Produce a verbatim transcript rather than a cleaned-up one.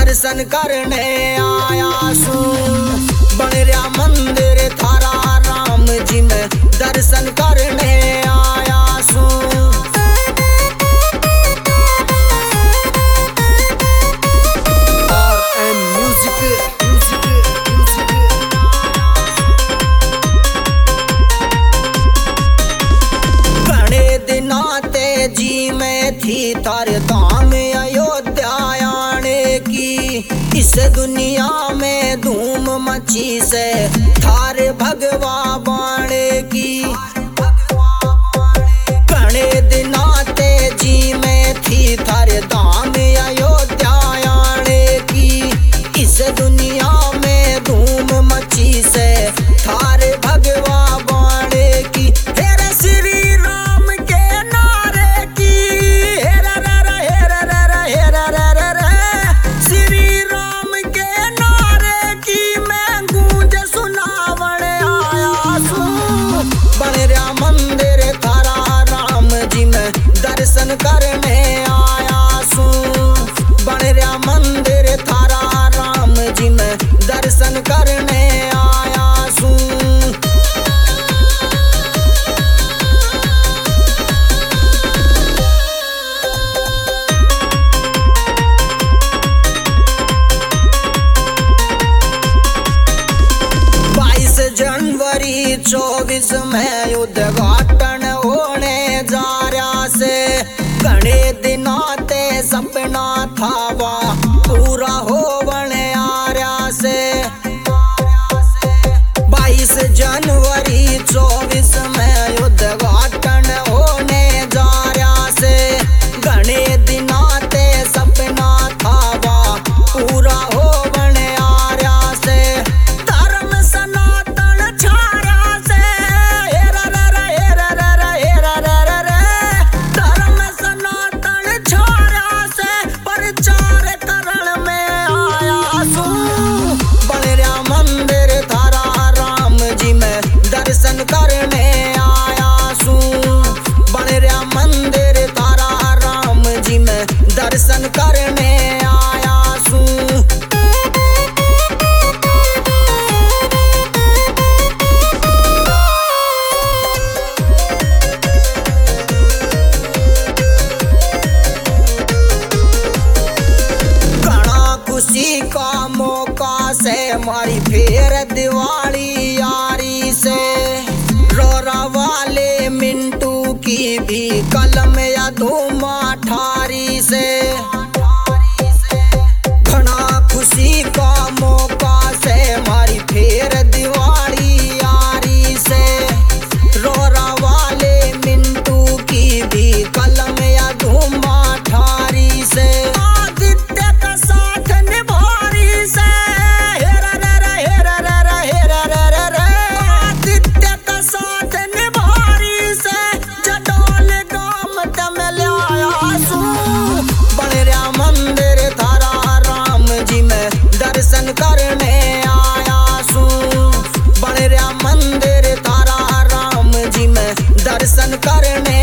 दर्शन करने आया सू। बन रहा मंदिर थारा राम जी में दर्शन करने आया सू। और एम म्यूजिक म्यूजिक म्यूजिक घने दिना ते जी में थी थारे धाम अयोध्या आने की। इस दुनिया में धूम मची से थारे भगवा बाणे की। घने दिना ते जी में थी थारे धाम अयोध्या आने की। इस दुनिया में धूम मची से थारे भगवा बाणे की। हेरे श्री राम के नारे की। हेरा रा रा हेरा रा रा हेरा रा रा रा। श्री राम के नारे की मैं गूंज सुनावण आया सू। बन रहा मंदिर थारा राम जी में दर्शन करने आया सू। बन रहा मंदिर थारा राम जी में दर्शन करने आया सू। बाईस जनवरी चौबीस में उद्घाटन होने जा रहा से। घने दिना ते सपना था वा पूरा होवने आ रहा से। बाईस जनवरी चौबीस में उद्घाटन होने जा रहा से। घने दिना ते सपना था वा पूरा होवने आ रहा से। धर्म सनातन छाया से। हेरा रा रा हेरा रा रा हेरा रा रा रा। धर्म सनातन छाया से प्रचार करण में आया सू। बन रहा मंदिर थारा राम जी में दर्शन करने आया सू। बन रहा मंदिर थारा राम जी में दर्शन करने आया सू। घना खुशी का मौका से मारी फेर दिवाली यारी से। रोरा वाले मिंटू की भी कलम या धूमा ठारी से। घना खुशी का मौका से मारी फेर दिवाली यारी से। रोरा वाले मिंटू की भी कलम या धूमा ठारी से। आदित्य का साथ निभारी से। हेरा रा रा हेरा रा रा हेरा रा रा रा। आदित्य का साथ निभारी से जडोल गाम तमिल आया सू। बन रहा मंदिर थारा राम जी में दर्शन करने आया सू। बन रहा मंदिर थारा राम जी में दर्शन करने